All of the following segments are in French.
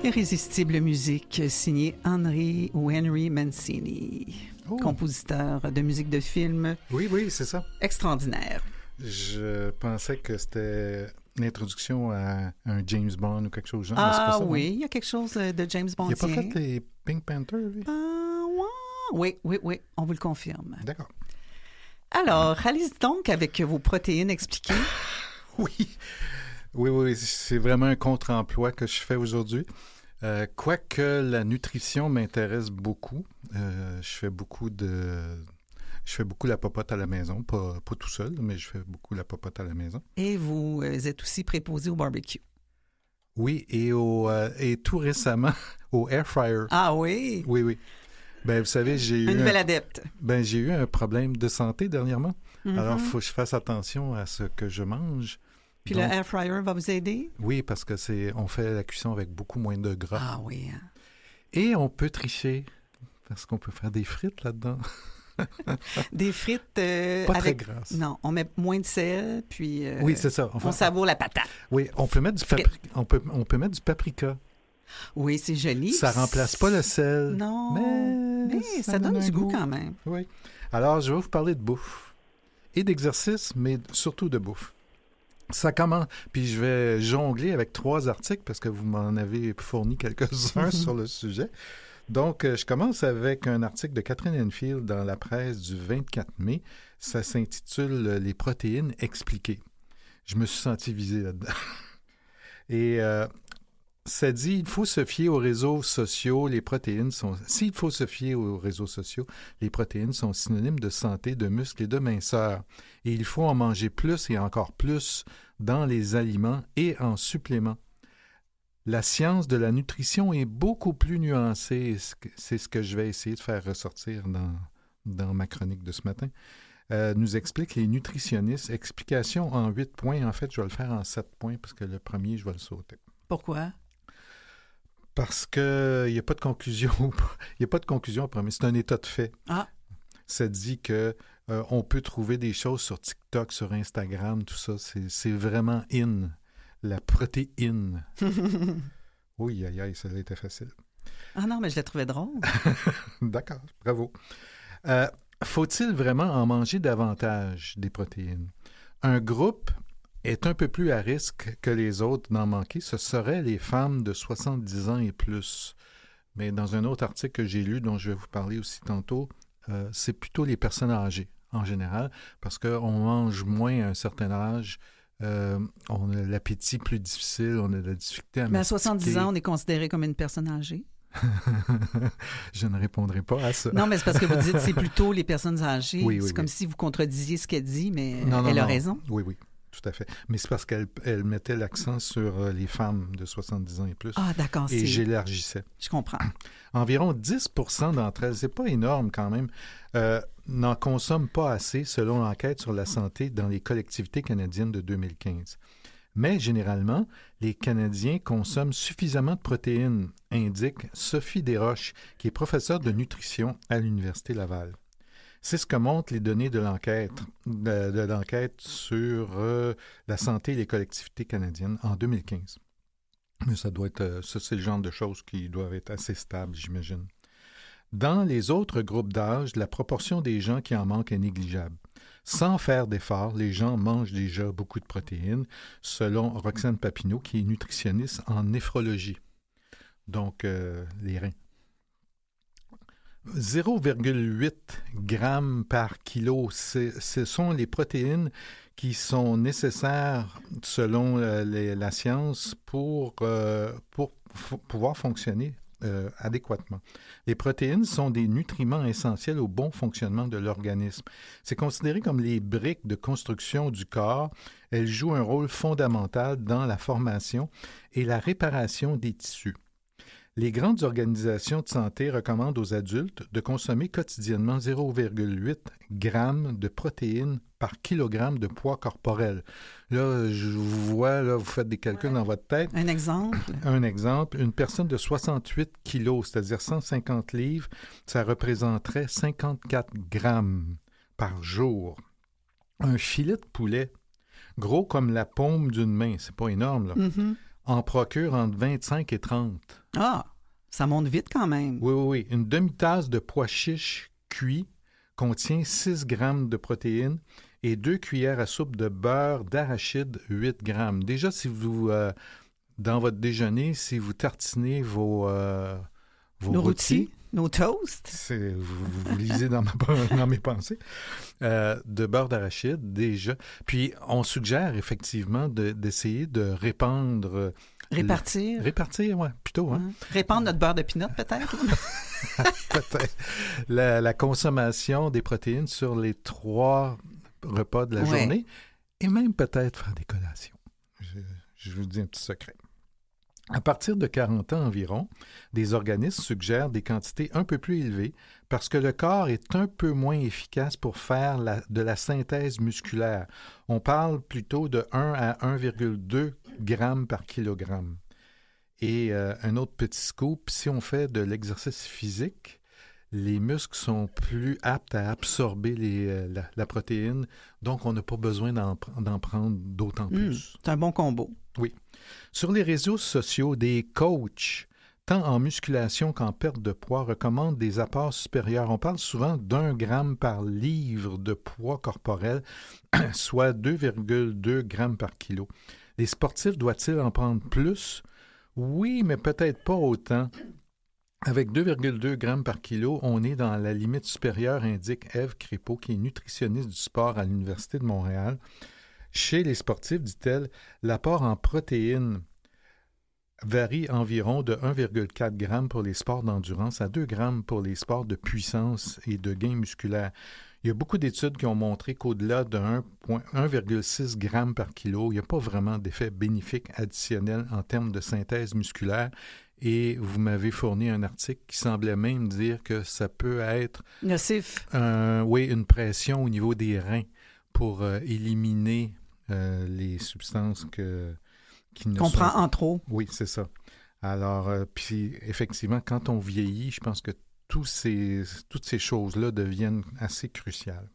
Irrésistible musique, signée Henry Mancini, compositeur de musique de film. Oui, c'est ça. Extraordinaire. Je pensais que c'était l'introduction à un James Bond ou quelque chose genre. Ah oui, il y a quelque chose de James Bond. Il n'a pas fait les Pink Panther, lui? Oui, on vous le confirme. D'accord. Alors, allez-y donc avec vos protéines expliquées. Oui, c'est vraiment un contre-emploi que je fais aujourd'hui. Quoique la nutrition m'intéresse beaucoup, je fais beaucoup la popote à la maison, pas tout seul, mais je fais beaucoup la popote à la maison. Et vous êtes aussi préposé au barbecue. Oui, et tout récemment au air fryer. Ah oui? Oui. Ben, vous savez, j'ai eu un problème de santé dernièrement. Mm-hmm. Alors, il faut que je fasse attention à ce que je mange. Puis donc, le air fryer va vous aider? Oui, parce que on fait la cuisson avec beaucoup moins de gras. Ah oui. Et on peut tricher, parce qu'on peut faire des frites là-dedans. Des frites pas très grasses. Non, on met moins de sel, puis oui, c'est ça. On savoure la patate. Oui, on peut mettre on peut mettre du paprika. Oui, c'est joli. Ça remplace pas le sel. Non, mais ça donne du goût quand même. Oui. Alors, je vais vous parler de bouffe et d'exercice, mais surtout de bouffe. Ça commence, puis je vais jongler avec 3 articles parce que vous m'en avez fourni quelques-uns sur le sujet. Donc, je commence avec un article de Catherine Enfield dans la presse du 24 mai. Ça s'intitule « Les protéines expliquées ». Je me suis senti visé là-dedans. Et ça dit, il faut se fier aux réseaux sociaux, s'il faut se fier aux réseaux sociaux, les protéines sont synonymes de santé, de muscles et de minceur. Et il faut en manger plus et encore plus dans les aliments et en suppléments. La science de la nutrition est beaucoup plus nuancée. C'est ce que je vais essayer de faire ressortir dans ma chronique de ce matin. Nous expliquent les nutritionnistes. Explication en 8 points. En fait, je vais le faire en 7 points parce que le premier, je vais le sauter. Pourquoi? Parce qu'il n'y a pas de conclusion. Il n'y a pas de conclusion, premier. C'est un état de fait. Ah. Ça dit que on peut trouver des choses sur TikTok, sur Instagram, tout ça. C'est vraiment in. La protéine. Oui, ça a été facile. Ah non, mais je la trouvais drôle. D'accord, bravo. Faut-il vraiment en manger davantage des protéines? Un groupe est un peu plus à risque que les autres d'en manquer. Ce seraient les femmes de 70 ans et plus. Mais dans un autre article que j'ai lu, dont je vais vous parler aussi tantôt, c'est plutôt les personnes âgées en général, parce qu'on mange moins à un certain âge. On a l'appétit plus difficile, on a de la difficulté à mastiquer. Mais à 70 ans, on est considéré comme une personne âgée? Je ne répondrai pas à ça. Non, mais c'est parce que vous dites c'est plutôt les personnes âgées. Oui, c'est comme si vous contredisiez ce qu'elle dit, mais elle a raison. Oui, tout à fait. Mais c'est parce qu'elle mettait l'accent sur les femmes de 70 ans et plus. Ah, d'accord. Et j'élargissais. Je comprends. Environ 10% d'entre elles, c'est pas énorme quand même, n'en consomment pas assez selon l'enquête sur la santé dans les collectivités canadiennes de 2015. Mais généralement, les Canadiens consomment suffisamment de protéines, indique Sophie Desroches, qui est professeure de nutrition à l'Université Laval. C'est ce que montrent les données de l'enquête, de l'enquête sur la santé des collectivités canadiennes en 2015. Mais ça c'est le genre de choses qui doivent être assez stables, j'imagine. Dans les autres groupes d'âge, la proportion des gens qui en manquent est négligeable. Sans faire d'efforts, les gens mangent déjà beaucoup de protéines, selon Roxane Papineau, qui est nutritionniste en néphrologie, donc les reins. 0,8 grammes par kilo, ce sont les protéines qui sont nécessaires, selon la science, pour pouvoir fonctionner adéquatement. Les protéines sont des nutriments essentiels au bon fonctionnement de l'organisme. C'est considéré comme les briques de construction du corps. Elles jouent un rôle fondamental dans la formation et la réparation des tissus. Les grandes organisations de santé recommandent aux adultes de consommer quotidiennement 0,8 grammes de protéines par kilogramme de poids corporel. Là, je vous vois, là, vous faites des calculs dans votre tête. Un exemple? Un exemple, une personne de 68 kilos, c'est-à-dire 150 livres, ça représenterait 54 grammes par jour. Un filet de poulet, gros comme la paume d'une main, c'est pas énorme, là. Mm-hmm. en procure entre 25 et 30. Ah, ça monte vite quand même. Oui, oui, oui. Une demi-tasse de pois chiches cuits contient 6 grammes de protéines et 2 cuillères à soupe de beurre d'arachide, 8 grammes. Déjà, si vous, dans votre déjeuner, si vous tartinez vos Nos rôtis, nos toasts. vous lisez dans mes pensées, de beurre d'arachide, déjà. Puis, on suggère effectivement d'essayer de répandre... Répartir. Répartir, oui, plutôt. Hein? Répandre notre beurre de pinot, peut-être. Peut-être. La consommation des protéines sur les 3 repas de la journée et même peut-être faire des collations. Je vous dis un petit secret. À partir de 40 ans environ, des organismes suggèrent des quantités un peu plus élevées parce que le corps est un peu moins efficace pour faire de la synthèse musculaire. On parle plutôt de 1 à 1,2 grammes par kilogramme. Et un autre petit scoop, si on fait de l'exercice physique, les muscles sont plus aptes à absorber la protéine, donc on n'a pas besoin d'en prendre d'autant plus. C'est un bon combo. Oui. Sur les réseaux sociaux, des coachs, tant en musculation qu'en perte de poids, recommandent des apports supérieurs. On parle souvent d'1 gramme par livre de poids corporel, soit 2,2 grammes par kilo. Les sportifs doivent-ils en prendre plus? Oui, mais peut-être pas autant. Avec 2,2 grammes par kilo, on est dans la limite supérieure, indique Ève Crépeau, qui est nutritionniste du sport à l'Université de Montréal. Chez les sportifs, dit-elle, l'apport en protéines varie environ de 1,4 g pour les sports d'endurance à 2 grammes pour les sports de puissance et de gain musculaire. Il y a beaucoup d'études qui ont montré qu'au-delà de 1,6 g par kilo, il n'y a pas vraiment d'effet bénéfique additionnel en termes de synthèse musculaire. Et vous m'avez fourni un article qui semblait même dire que ça peut être... Nocif. Une pression au niveau des reins pour éliminer les substances qu'on prend en trop. Oui, c'est ça. Alors, puis effectivement, quand on vieillit, je pense que toutes ces choses-là deviennent assez cruciales.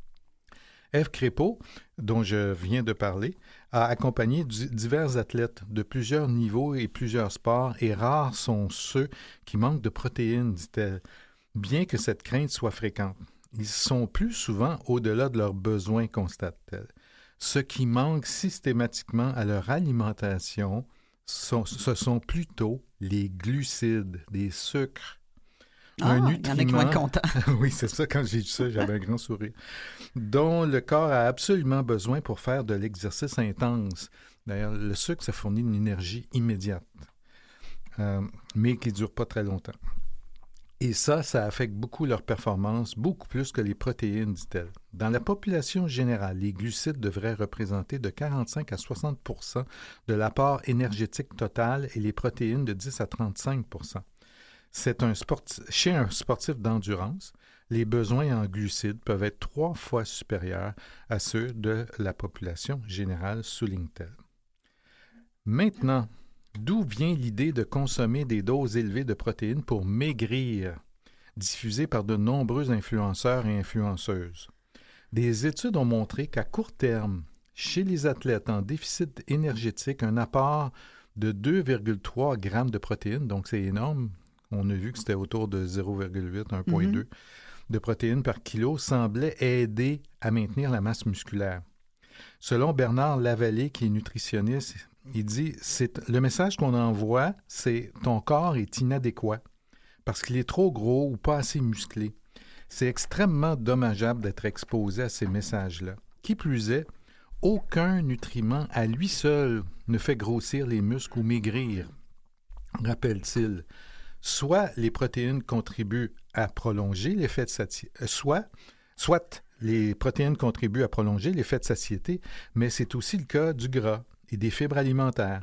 Ève Crépeau, dont je viens de parler, a accompagné divers athlètes de plusieurs niveaux et plusieurs sports, et rares sont ceux qui manquent de protéines, dit-elle, bien que cette crainte soit fréquente. Ils sont plus souvent au-delà de leurs besoins, constate-t-elle. Ce qui manque systématiquement à leur alimentation, ce sont plutôt les glucides, des sucres. Un nutriment, il y en a qui vont être contents. Oui, c'est ça, quand j'ai dit ça, j'avais un grand sourire. Dont le corps a absolument besoin pour faire de l'exercice intense. D'ailleurs, le sucre, ça fournit une énergie immédiate, mais qui ne dure pas très longtemps. Et ça affecte beaucoup leur performance, beaucoup plus que les protéines, dit-elle. Dans la population générale, les glucides devraient représenter de 45 à 60 % de l'apport énergétique total et les protéines de 10 à 35 %. Chez un sportif d'endurance, les besoins en glucides peuvent être 3 fois supérieurs à ceux de la population générale, souligne-t-elle. Maintenant, d'où vient l'idée de consommer des doses élevées de protéines pour maigrir, diffusée par de nombreux influenceurs et influenceuses? Des études ont montré qu'à court terme, chez les athlètes en déficit énergétique, un apport de 2,3 grammes de protéines, donc c'est énorme, on a vu que c'était autour de 0,8, 1,2 de protéines par kilo, semblait aider à maintenir la masse musculaire. Selon Bernard Lavallée, qui est nutritionniste, il dit le message qu'on envoie, c'est ton corps est inadéquat parce qu'il est trop gros ou pas assez musclé. C'est extrêmement dommageable d'être exposé à ces messages-là. Qui plus est, aucun nutriment à lui seul ne fait grossir les muscles ou maigrir, rappelle-t-il. Soit les protéines contribuent à prolonger l'effet de satiété, soit les protéines contribuent à prolonger l'effet de satiété, mais c'est aussi le cas du gras et des fibres alimentaires.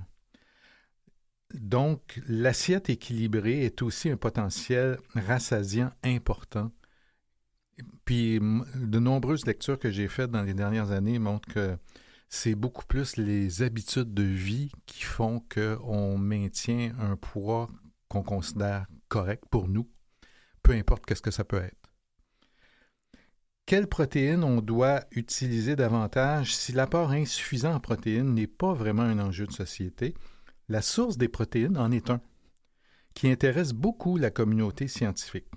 Donc, l'assiette équilibrée est aussi un potentiel rassasiant important. Puis, de nombreuses lectures que j'ai faites dans les dernières années montrent que c'est beaucoup plus les habitudes de vie qui font qu'on maintient un poids qu'on considère correct pour nous, peu importe qu'est-ce que ça peut être. Quelles protéines on doit utiliser davantage si l'apport insuffisant en protéines n'est pas vraiment un enjeu de société? La source des protéines en est un, qui intéresse beaucoup la communauté scientifique.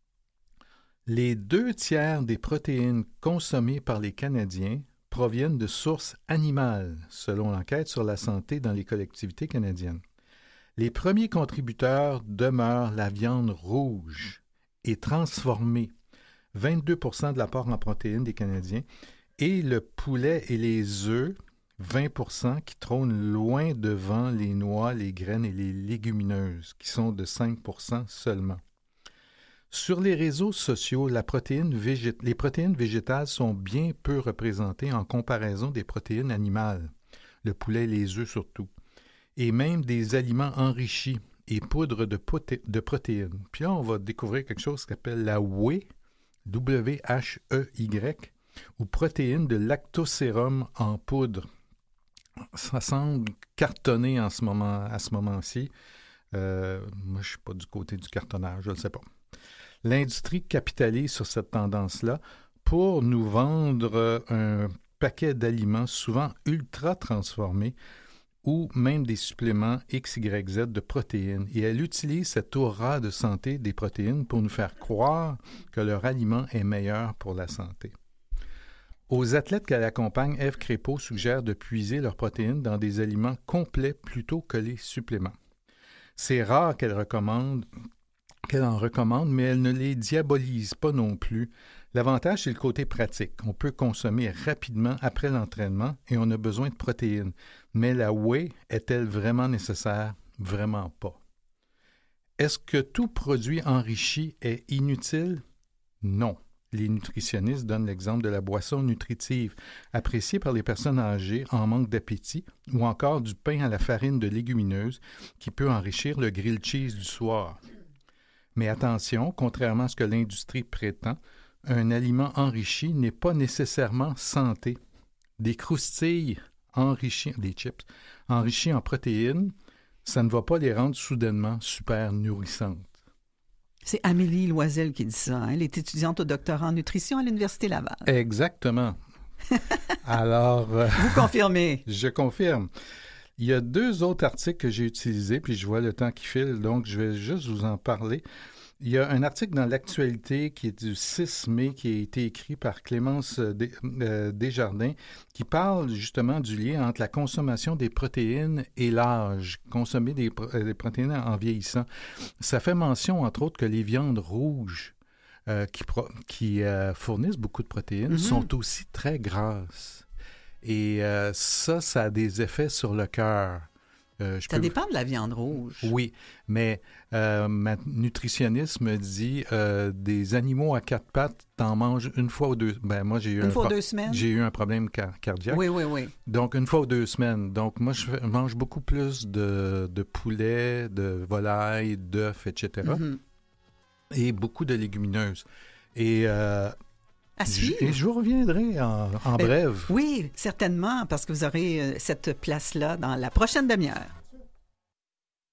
Les 2/3 des protéines consommées par les Canadiens proviennent de sources animales, selon l'enquête sur la santé dans les collectivités canadiennes. Les premiers contributeurs demeurent la viande rouge et transformée, 22% de l'apport en protéines des Canadiens, et le poulet et les œufs, 20%, qui trônent loin devant les noix, les graines et les légumineuses, qui sont de 5% seulement. Sur les réseaux sociaux, les protéines végétales sont bien peu représentées en comparaison des protéines animales, le poulet et les œufs surtout, et même des aliments enrichis et poudres de protéines. Puis là, on va découvrir quelque chose qui s'appelle la whey, W-H-E-Y, ou protéines de lactosérum en poudre. Ça semble cartonné à ce moment-ci. Moi, je ne suis pas du côté du cartonnage, je ne le sais pas. L'industrie capitalise sur cette tendance-là pour nous vendre un paquet d'aliments souvent ultra transformés ou même des suppléments XYZ de protéines. Et elle utilise cette aura de santé des protéines pour nous faire croire que leur aliment est meilleur pour la santé. Aux athlètes qu'elle accompagne, Ève Crépeau suggère de puiser leurs protéines dans des aliments complets plutôt que les suppléments. C'est rare qu'elle en recommande, mais elle ne les diabolise pas non plus. L'avantage, c'est le côté pratique. On peut consommer rapidement après l'entraînement et on a besoin de protéines. Mais la whey est-elle vraiment nécessaire? Vraiment pas. Est-ce que tout produit enrichi est inutile? Non. Les nutritionnistes donnent l'exemple de la boisson nutritive, appréciée par les personnes âgées en manque d'appétit, ou encore du pain à la farine de légumineuses qui peut enrichir le grilled cheese du soir. Mais attention, contrairement à ce que l'industrie prétend, un aliment enrichi n'est pas nécessairement santé. Des croustilles des chips enrichis en protéines, ça ne va pas les rendre soudainement super nourrissantes. C'est Amélie Loisel qui dit ça. Hein? Elle est étudiante au doctorat en nutrition à l'Université Laval. Exactement. Alors... Vous confirmez? Je confirme. Il y a 2 autres articles que j'ai utilisés, puis je vois le temps qui file, donc je vais juste vous en parler. Il y a un article dans l'Actualité qui est du 6 mai, qui a été écrit par Clémence Desjardins, qui parle justement du lien entre la consommation des protéines et l'âge. Consommer des protéines en vieillissant. Ça fait mention, entre autres, que les viandes rouges qui fournissent beaucoup de protéines sont aussi très grasses. Et ça a des effets sur le cœur. Ça dépend de la viande rouge. Oui, mais ma nutritionniste me dit des animaux à 4 pattes, t'en manges une fois ou 2. Ben moi, j'ai eu 2 semaines? J'ai eu un problème cardiaque. Oui. Donc, 1 fois ou 2 semaines. Donc, moi, je mange beaucoup plus de poulet, de volaille, d'œufs, etc. Et beaucoup de légumineuses. Et... Et je vous reviendrai en brève. Oui, certainement, parce que vous aurez cette place-là dans la prochaine demi-heure.